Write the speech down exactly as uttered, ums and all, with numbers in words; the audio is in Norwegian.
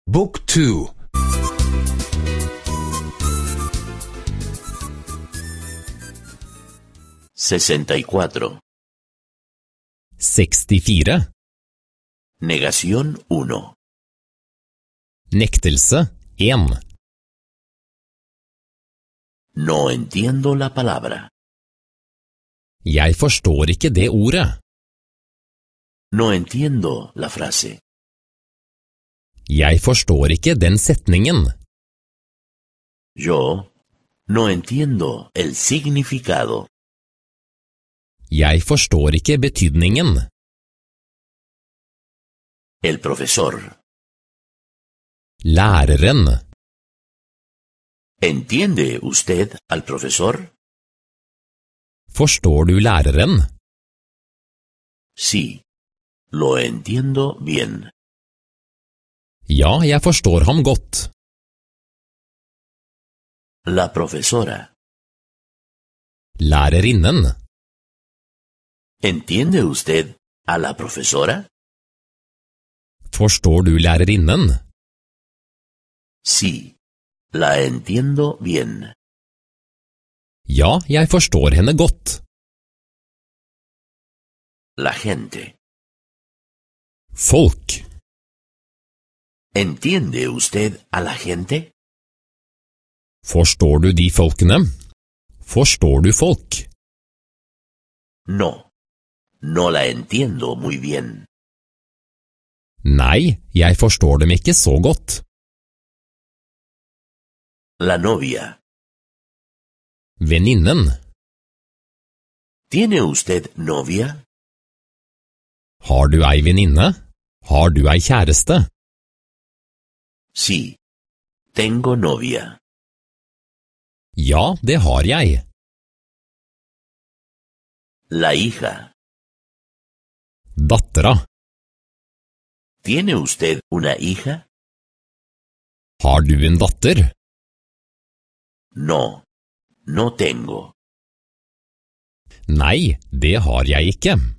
Book two. sesenta y cuatro. sekstifire. Negación uno. Nektelse en. No entiendo la palabra. Jeg forstår ikke det ordet. No entiendo la frase. Jeg forstår ikke den setningen. Yo no entiendo el significado. Jeg forstår ikke betydningen. El profesor. Læreren. ¿Entiende usted al profesor? Forstår du læreren? Sí, lo entiendo bien. Ja, jeg forstår ham godt. La profesora. Lærerinnen. ¿Entiende usted a la profesora? Forstår du lærerinnen? Sí, la entiendo bien. Ja, jeg forstår henne godt. La gente. Folk. ¿Entiende usted a la gente? Forstår du de folkene? Forstår du folk? No, no la entiendo muy bien. Nei, jeg forstår dem ikke så godt. La novia. Venninnen. ¿Tiene usted novia? Har du ei venninne? Har du ei kjæreste? Sí, tengo novia. Ja, det har jeg. La hija. Dattera. ¿Tiene usted una hija? Har du en datter? No, no tengo. Nei, det har jeg ikke.